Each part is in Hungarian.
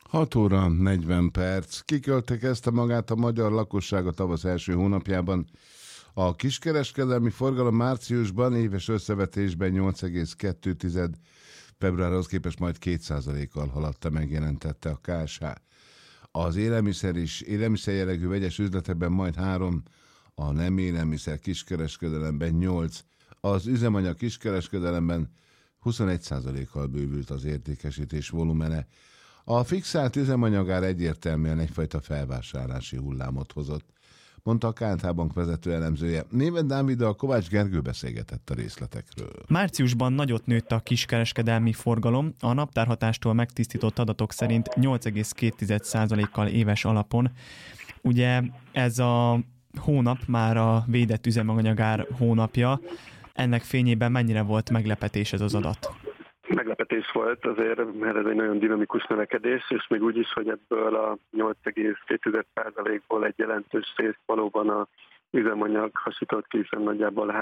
6 óra 40 perc. Kiköltekezte magát a magyar lakosság a tavasz első hónapjában. A kiskereskedelmi forgalom márciusban éves összevetésben 8,2, februárhoz képest majd 2%-kal haladta, megjelentette a KSH. Az élelmiszer és élelmiszerjellegű vegyes üzletekben majd 3, a nem élelmiszer kiskereskedelemben 8, az üzemanyag kiskereskedelemben 21%-kal bővült az értékesítés volumene. A fixált üzemanyagár egyértelműen egyfajta felvásárlási hullámot hozott, mondta a KNH Bank vezető elemzője. Németh Dáviddal Kovács Gergő beszélgetett a részletekről. Márciusban nagyot nőtt a kiskereskedelmi forgalom, a naptárhatástól megtisztított adatok szerint 8,2%-kal éves alapon. Ugye ez a hónap már a védett üzemanyagár hónapja. Ennek fényében mennyire volt meglepetés ez az adat? Meglepetés volt azért, mert ez egy nagyon dinamikus növekedés, és még úgy is, hogy ebből a 8,2%-ból egy jelentős rész valóban a üzemanyag hasított ki, hiszen nagyjából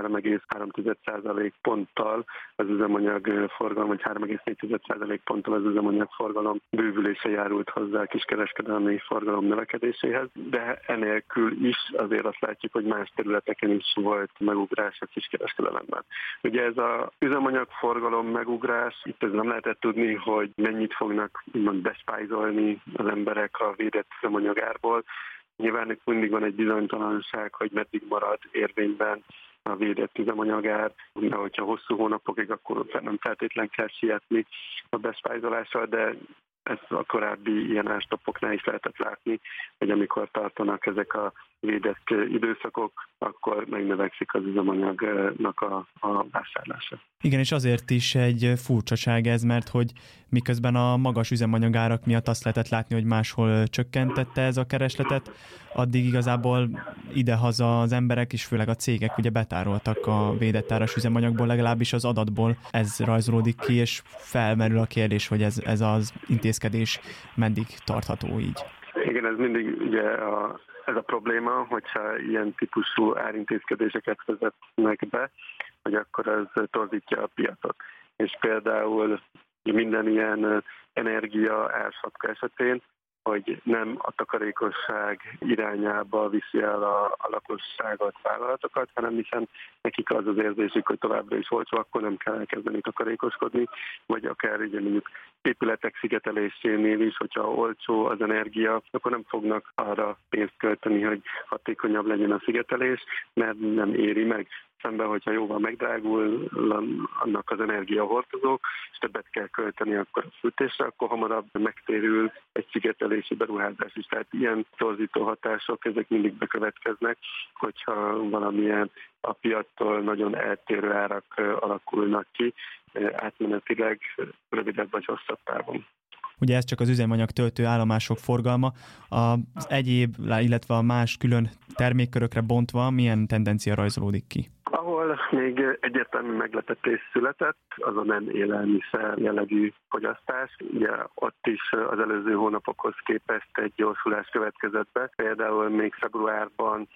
3,3% ponttal az üzemanyag forgalom, vagy 3,4% ponttal az üzemanyag forgalom bővülése járult hozzá a kiskereskedelmi forgalom növekedéséhez, de enélkül is azért azt látjuk, hogy más területeken is volt megugrás a kiskereskedelemben. Ugye ez az üzemanyag forgalom megugrás, itt ez nem lehetett tudni, hogy mennyit fognak bespájzolni az emberek a védett üzemanyagárból. Nyilván itt mindig van egy bizonytalanság, hogy meddig marad érvényben a védett üzemanyagár, de hogyha hosszú hónapokig, akkor nem feltétlen kell sietni a bespájzolással, de ezt a korábbi ilyen ástapoknál is lehetett látni, hogy amikor tartanak ezek a védett időszakok, akkor megnövekszik az üzemanyagnak a vásárlása. Igen, és azért is egy furcsaság ez, mert hogy miközben a magas üzemanyagárak miatt azt lehetett látni, hogy máshol csökkentette ez a keresletet, addig igazából idehaza az emberek és főleg a cégek ugye betároltak a védett áras üzemanyagból, legalábbis az adatból ez rajzolódik ki, és felmerül a kérdés, hogy ez az intézkedés meddig tartható így. Igen, ez mindig ugye ez a probléma, hogyha ilyen típusú árintézkedéseket vezetnek be, hogy akkor ez torzítja a piacot. És például minden ilyen energia ársapka esetén, hogy nem a takarékosság irányába viszi el a lakosságot, vállalatokat, hanem hiszen nekik az az érzésük, hogy továbbra is olcsó, akkor nem kell elkezdeni takarékoskodni, vagy akár ugye mondjuk épületek szigetelésénél is, hogyha olcsó az energia, akkor nem fognak arra pénzt költeni, hogy hatékonyabb legyen a szigetelés, mert nem éri meg. Szemben, hogyha jóval megdrágul annak az energiahordozók, és többet kell költeni akkor a fűtésre, akkor hamarabb megtérül egy szigetelési beruházás is. Tehát ilyen torzító hatások, ezek mindig bekövetkeznek, hogyha valamilyen a piattól nagyon eltérő árak alakulnak ki, átmenetileg rövidebb vagy hosszabb távon. Ugye ez csak az üzemanyag töltő állomások forgalma, az egyéb, illetve a más külön termékkörökre bontva milyen tendencia rajzolódik ki? Ahol még egyértelmű meglepetés született, az a nem élelmiszer jellegű fogyasztás. Ugye ott is az előző hónapokhoz képest egy gyorsulás következett be. Például még februárban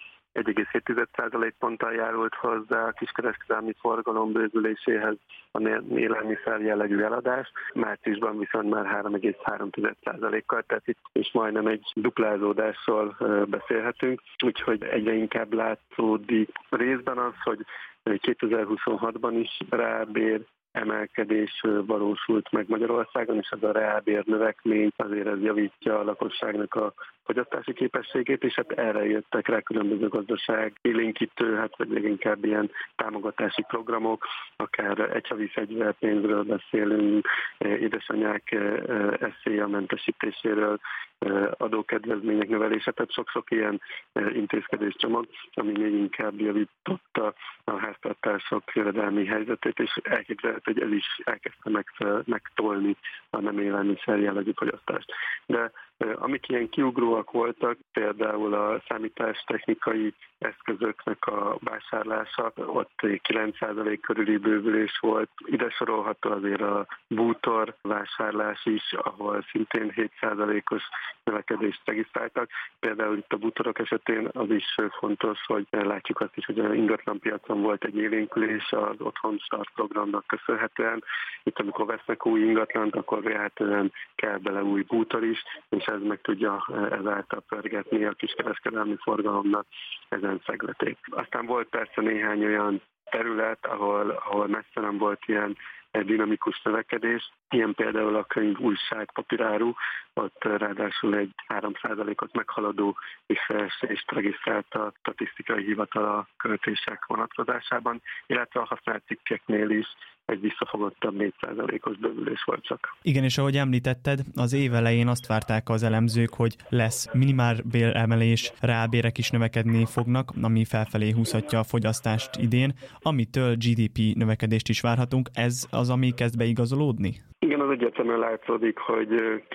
1,7% ponttal járult hozzá a kiskereskedelmi forgalom bővüléséhez a élelmiszer jellegű eladás, márciusban viszont már 3,3%-kal, tehát itt is majdnem egy duplázódásról beszélhetünk, úgyhogy egyre inkább látszódik részben az, hogy 2026-ban is reálbér emelkedés valósult meg Magyarországon, és ez a reálbér növekmény azért ez javítja a lakosságnak a fogyasztási képességét, és hát erre jöttek rá különböző gazdaság élénkítő, vagy leginkább ilyen támogatási programok, akár egyhavi fegyverpénzről beszélünk, édesanyák eszéja mentesítéséről, adókedvezmények növelése, tehát sok-sok ilyen intézkedéscsomag, ami még inkább javította a háztartások jövedelmi helyzetét, és elképzelhető, hogy ez is elkezdte megtolni a nem élelmiszer jellegű fogyasztást. De amik ilyen kiugróak voltak, például a számítástechnikai eszközöknek a vásárlása, ott 9% körüli bővülés volt. Ide sorolható azért a bútor vásárlás is, ahol szintén 7%-os növekedést regisztráltak. Például itt a bútorok esetén az is fontos, hogy látjuk azt is, hogy az ingatlanpiacon volt egy élénkülés az Otthon Start programnak köszönhetően. Itt amikor vesznek új ingatlant, akkor vélhetően kell bele új bútor is, és ez meg tudja ezáltal pörgetni a kiskereskedelmi forgalomnak ezen szegletét. Aztán volt persze néhány olyan terület, ahol messze nem volt ilyen dinamikus növekedés. Ilyen például a könyv, újság, papíráru, ott ráadásul egy 3%-ot meghaladó visszaesést regisztrált a statisztikai hivatal a költések vonatkozásában, illetve a használt cikkeknél is egy visszafogottabb 4%-os bővülés volt csak. Igen, és ahogy említetted, az év elején azt várták az elemzők, hogy lesz minimálbéremelés, reálbérek is növekedni fognak, ami felfelé húzhatja a fogyasztást idén, amitől GDP növekedést is várhatunk. Ez az, ami kezd beigazolódni? Igen, az egyértelműen látszódik, hogy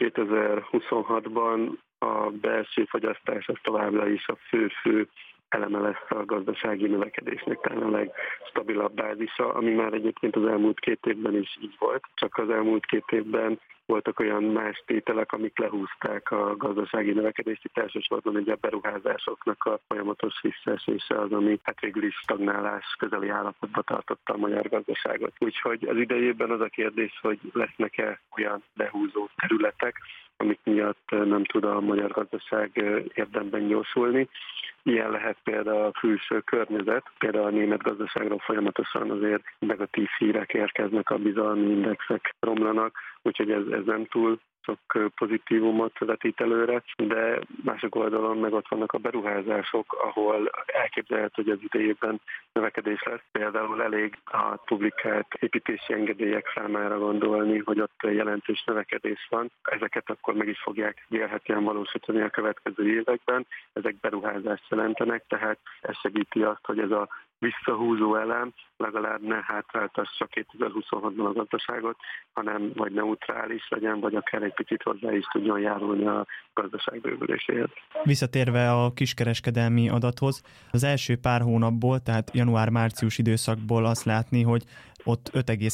2026-ban a belső fogyasztás az továbbra is a fő eleme lesz a gazdasági növekedésnek, talán a legstabilabb bázisa, ami már egyébként az elmúlt 2 évben is így volt. Csak az elmúlt 2 évben voltak olyan más tételek, amik lehúzták a gazdasági növekedést. Itt elsősorban ugye a beruházásoknak a folyamatos visszaesése az, ami végül is stagnálás közeli állapotba tartotta a magyar gazdaságot. Úgyhogy az idejében az a kérdés, hogy lesznek-e olyan lehúzó területek, amik miatt nem tud a magyar gazdaság érdemben gyorsulni. Ilyen lehet például a külső környezet, például a német gazdaságról folyamatosan azért negatív hírek érkeznek, a bizalmi indexek romlanak, úgyhogy ez nem túl sok pozitívumot vetít előre, de másik oldalon meg ott vannak a beruházások, ahol elképzelhető, hogy az idejében növekedés lesz. Például elég a publikált építési engedélyek számára gondolni, hogy ott jelentős növekedés van. Ezeket akkor meg is fogják vélhetően valósítani a következő években. Ezek beruházást jelentenek, tehát ez segíti azt, hogy ez a visszahúzó elem legalább ne hátráltassa 2026-ban a gazdaságot, hanem vagy neutrális legyen, vagy akár egy picit hozzá is tudjon járulni a gazdaság bővüléséhez. Visszatérve a kiskereskedelmi adathoz, az első pár hónapból, tehát január-március időszakból azt látni, hogy ott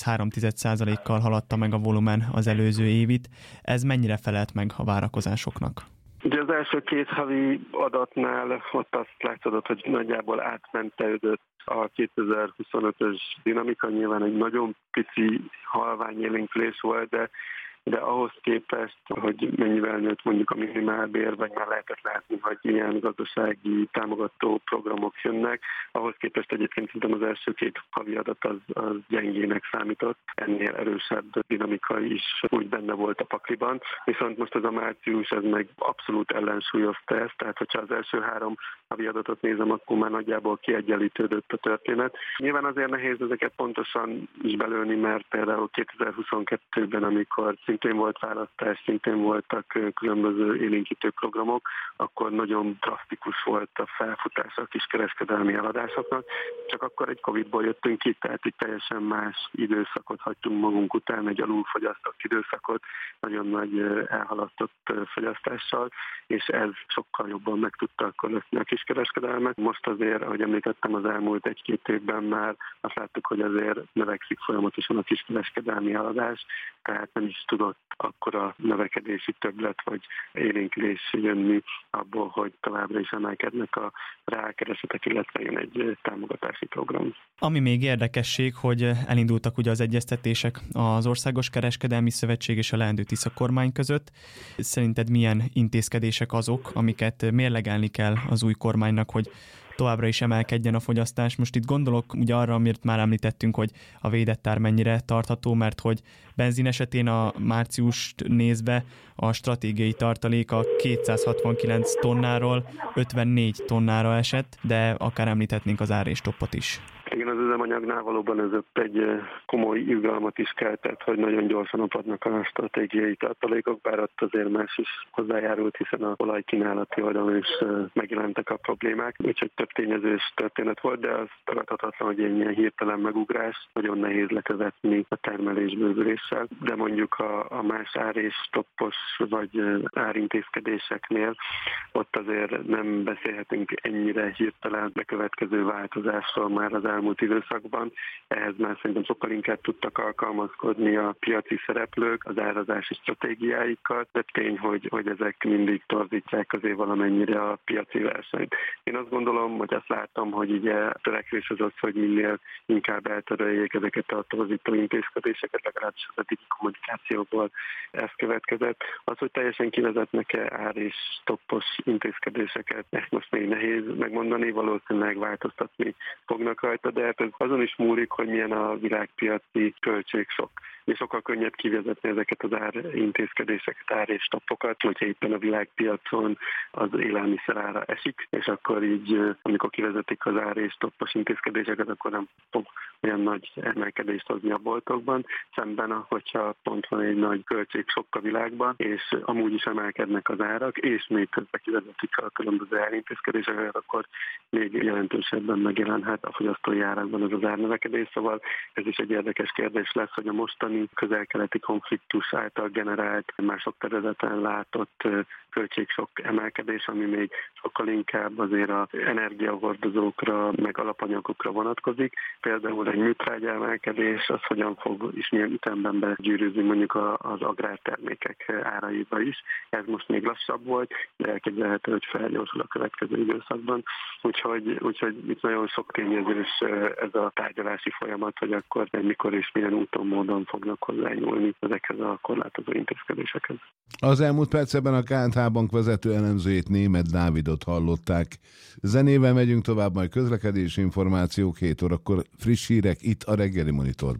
5,3%-kal haladta meg a volumen az előző évit. Ez mennyire felelt meg a várakozásoknak? Ugye az első 2 havi adatnál ott azt látszódott, hogy nagyjából átmentődött a 2025-ös dinamika. Nyilván egy nagyon pici halvány élénkülés volt, de ahhoz képest, hogy mennyivel nőtt mondjuk a minimálbér, vagy már lehetett látni, hogy milyen gazdasági támogató programok jönnek, ahhoz képest egyébként szerintem az első 2 havi adat az gyengének számított. Ennél erősebb dinamika is úgy benne volt a pakliban, viszont most az a március, ez meg abszolút ellensúlyozta ezt, tehát hogyha az első 3 havi adatot nézem, akkor már nagyjából kiegyenlítődött a történet. Nyilván azért nehéz ezeket pontosan is belőni, mert például 2022-ben, amikor szintén volt választás, szintén voltak különböző élénkítő programok, akkor nagyon drasztikus volt a felfutása a kiskereskedelmi eladásoknak, csak akkor egy Covid-ból jöttünk ki, tehát egy teljesen más időszakot hagytunk magunk után, egy alulfogyasztott időszakot, nagyon nagy elhalasztott fogyasztással, és ez sokkal jobban meg tudta akkor lökni a kiskereskedelmet. Most azért, ahogy említettem, az elmúlt 1-2 évben már azt láttuk, hogy azért növekszik folyamatosan a kiskereskedelmi eladás, tehát nem is tudott akkora növekedési többlet vagy élénkülés jönni abból, hogy továbbra is emelkednek a rákeresetek, illetve jön egy támogatási program. Ami még érdekesség, hogy elindultak ugye az egyeztetések az Országos Kereskedelmi Szövetség és a leendő Tisza kormány között. Szerinted milyen intézkedések azok, amiket mérlegelni kell az új kormánynak, hogy továbbra is emelkedjen a fogyasztás? Most itt gondolok ugye arra, amit már említettünk, hogy a védett ár mennyire tartható, mert hogy benzin esetén a márciust nézve a stratégiai tartalék a 269 tonnáról 54 tonnára esett, de akár említhetnénk az áréstoppot is. Igen, az üzemanyagnál valóban ez egy komoly izgalmat is keltett, hogy nagyon gyorsan opadnak a stratégiai tartalékok, bár ott azért más is hozzájárult, hiszen a olajkínálati oldalon is megjelentek a problémák, úgyhogy több tényezős történet volt, de az tagadhatatlan, hogy egy ilyen hirtelen megugrás nagyon nehéz lekövetni a termelés bővüléssel, de mondjuk a más ár és stoppos vagy árintézkedéseknél ott azért nem beszélhetünk ennyire hirtelen bekövetkező változásról már az elmúlt időszakban. időszakban. Ehhez már szerintem sokkal inkább tudtak alkalmazkodni a piaci szereplők az árazási stratégiáikkal, de tény, hogy ezek mindig torzítják azért valamennyire a piaci versenyt. Én azt gondolom, hogy azt látom, hogy ugye a törekvés az, hogy minél inkább eltöröljék ezeket a torzító intézkedéseket, legalábbis az eddigi kommunikációból ez következett. Az, hogy teljesen kivezetnek-e ár és stoppos intézkedéseket, ezt most még nehéz megmondani, valószínűleg változtatni fognak rajta, de ez azon is múlik, hogy milyen a világpiaci költségsok. És sokkal könnyebb kivezetni ezeket az árintézkedéseket, ár és stoppokat, hogyha éppen a világpiacon az élelmiszer ára esik, és akkor így, amikor kivezetik az ár és stoppos intézkedéseket, akkor nem fog olyan nagy emelkedést hozni a boltokban, szemben, hogyha pont van egy nagy költségsokk a világban, és amúgy is emelkednek az árak, és még közben kivezetik a különböző árintézkedéseket, akkor még jelentősebben megjelenhet a fogyasztói árakban ez az árnövekedés. Szóval ez is egy érdekes kérdés lesz, hogy a mostani közel-keleti konfliktus által generált, már sok területen látott költségsok emelkedés, ami még sokkal inkább azért az energiahordozókra, meg alapanyagokra vonatkozik. Például egy műtrágya emelkedés, az hogyan fog és milyen ütemben begyűrűzni mondjuk az agrártermékek áraiba is. Ez most még lassabb volt, de elképzelhető, hogy felgyorsul a következő időszakban. Úgyhogy itt nagyon sok tényezős ez a tárgyalási folyamat, hogy akkor mikor és milyen úton, módon fognak hozzányúlni ezekhez a korlátozó intézkedésekhez. Az elmúlt percben a KNH Bank vezető elemzőjét, Németh Dávidot hallották. Zenével megyünk tovább, majd közlekedési információk, 7 órakor friss hírek itt a Reggeli Monitorban.